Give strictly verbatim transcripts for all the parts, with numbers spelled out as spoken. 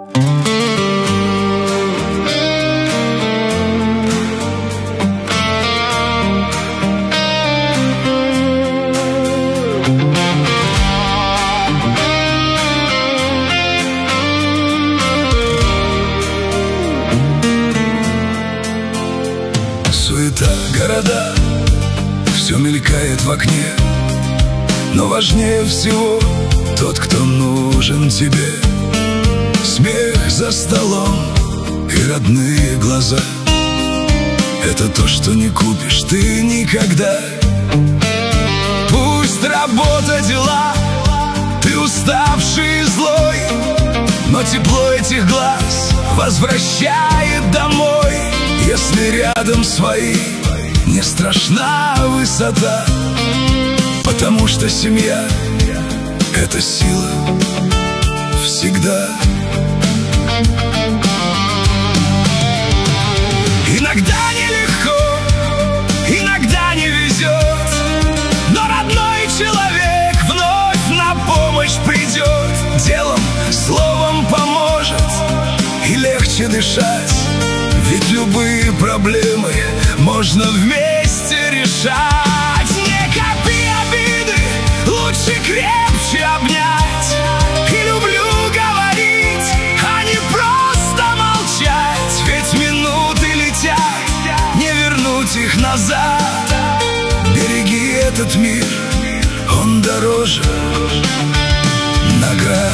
Суета, города, все мелькает в окне, но важнее всего тот, кто нужен тебе. Смех за столом и родные глаза — это то, что не купишь ты никогда. Пусть работа, дела, ты уставший и злой, но тепло этих глаз возвращает домой. Если рядом свои, не страшна высота, потому что семья — это сила всегда. Иногда нелегко, иногда не везет, но родной человек вновь на помощь придет. Делом, словом поможет, и легче дышать, ведь любые проблемы можно вместе решать. Не копи обиды, лучше крепче обнять. И люблю говорить, а не просто молчать, ведь минуты летят, не вернуть их назад. Береги этот мир, он дороже наград.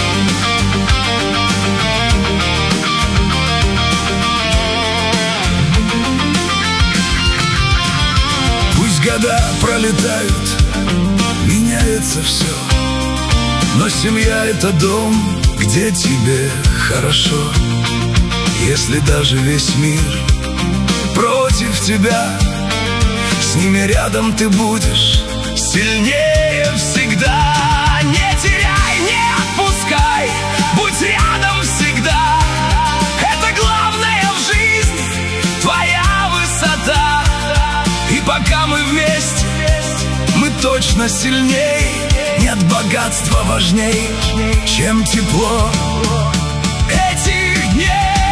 Года пролетают, меняется все, но семья — это дом, где тебе хорошо. Если даже весь мир против тебя, с ними рядом ты будешь сильнее всегда. Не теряй, не отпускай, будь рядом всегда. Это главное в жизни, твоя высота. И пока мы вместе, мы точно сильней. Нет богатства важней, чем тепло этих дней.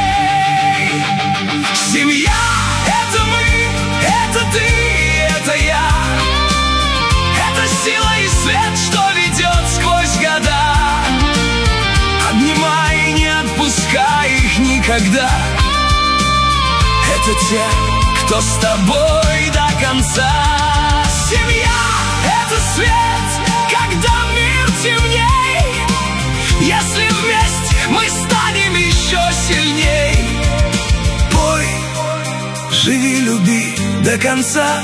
Семья — это мы, это ты, это я. Это сила и свет, что ведет сквозь года. Обнимай, не отпускай их никогда. Это те, кто с тобой до конца. Семья — это свет, когда мир темней. Если вместе мы станем еще сильней. Пой, живи, люби до конца.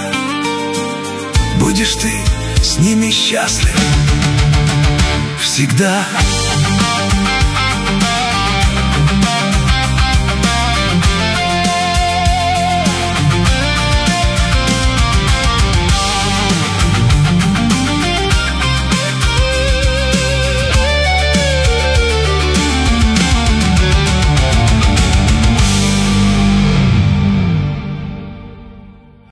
Будешь ты с ними счастлив всегда.